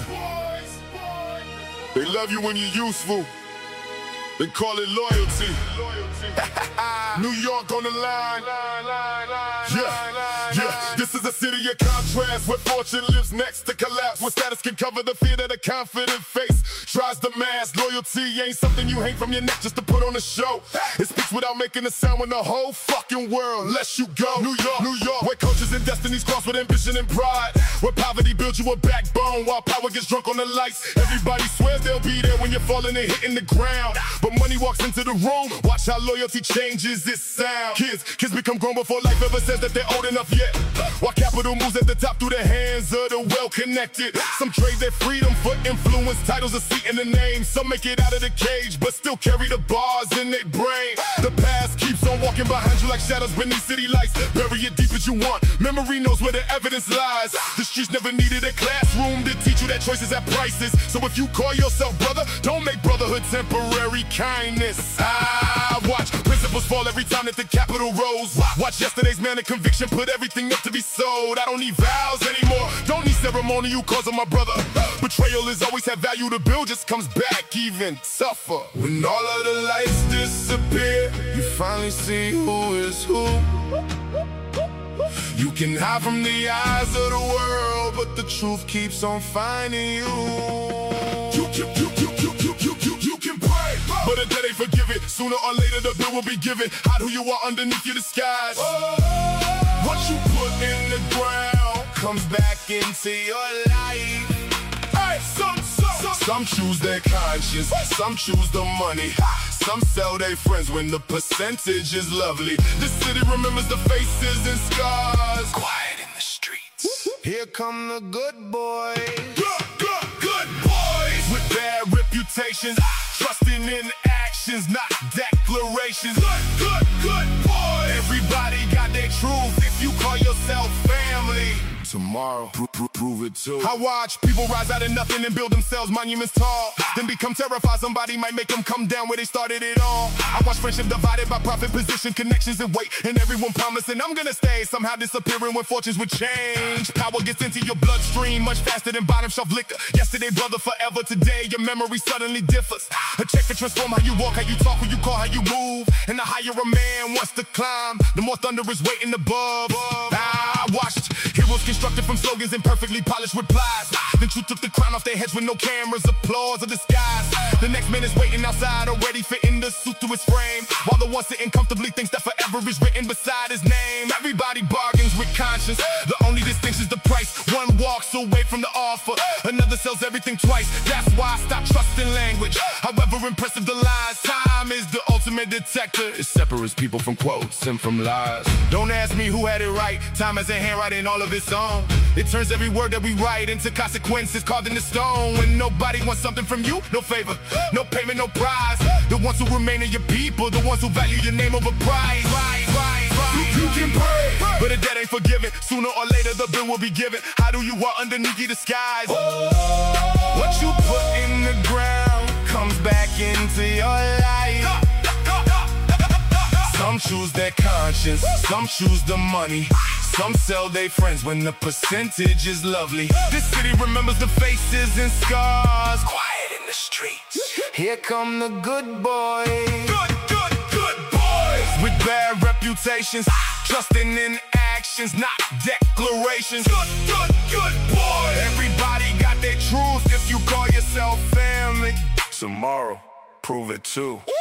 They love you when you're useful. They call it loyalty. New York on the line. Yeah. This is a city of contrast, where fortune lives next to collapse, where status can cover the fear that a confident face tries to mask. Loyalty ain't something you hang from your neck just to put on a show. It speaks without making a sound when the whole fucking world lets you go. New York, where cultures and destinies cross with ambition and pride, where poverty builds you a backbone while power gets drunk on the lights. Everybody swears they'll be there when you're falling and hitting the ground, but money walks into the room. Watch how loyalty changes its sound. Kids become grown before life ever says that they're old enough yet, while capital moves at the top through the hands of the well-connected. Some trade their freedom for influence, titles, a seat in the name. Some make it out of the cage but still carry the bars in their brain. The past keeps on walking behind you like shadows beneath city lights. Bury it deep as you want, memory knows where the evidence lies. The streets never needed a classroom to teach you that choices have prices. So if you call yourself brother, don't make brotherhood temporary kindness. Watch principles fall every time that the capital rose. Watch yesterday's man of conviction put everything up to be sold. I don't need vows anymore, don't need ceremonial cause of my brother. Betrayal has always had value to build, just comes back even tougher. When all of the lights disappear, you finally see who is who. You can hide from the eyes of the world, but the truth keeps on finding you. You can pray, but a debt ain't forgiven. Sooner or later the bill will be given. Hide who you are underneath your disguise. What you put in the ground comes back into your life. Hey, some choose their conscience, some choose the money, some sell their friends when the percentage is lovely. This city remembers the faces and scars. Quiet in the streets. Here come the good boys. Good boys with bad reputations, trusting in actions, not declarations. Good boys. Everybody got their truth. If you call yourself family, tomorrow, prove it too. I watch people rise out of nothing and build themselves monuments tall, then become terrified somebody might make them come down where they started it all. I watch friendship divided by profit, position, connections, and weight, and everyone promising I'm gonna stay, somehow disappearing when fortunes would change. Power gets into your bloodstream much faster than bottom shelf liquor. Yesterday, brother, forever. Today, your memory suddenly differs. A check can transform how you walk, how you talk, who you call, how you move. And the higher a man wants to climb, the more thunder is waiting above. I watched heroes constructed from slogans and perfectly polished replies. Then truth took the crown off their heads with no cameras, applause, or disguise. The next man is waiting outside, already fitting the suit to his frame, while the one sitting comfortably thinks that forever is written beside his name. Everybody bargains with conscience, the only distinction is the price. One walks away from the offer, another sells everything twice. That's why I stopped trusting language, however impressive the lies. Time is the ultimate detector, it separates people from quotes and from lies. Don't ask me who had it right, time has a handwriting all of its own. It turns every word that we write into consequences carved in the stone. When nobody wants something from you, no favor, no payment, no prize. The ones who remain are your people, the ones who value your name over price. You can pray, but a debt ain't forgiven. Sooner or later the bill will be given. Hide who you are underneath your disguise. What you put in the ground comes back into your life. Some choose their conscience, some choose the money, some sell their friends when the percentage is lovely. This city remembers the faces and scars. Quiet in the streets. Here come the good boys. Good boys with bad reputations, trusting in actions, not declarations. Good boys. Everybody got their truth. If you call yourself family, tomorrow, prove it too.